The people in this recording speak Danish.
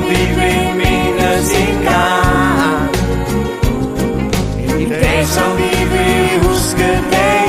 vi vil mindes engang. En dag, som vi vil huske dag.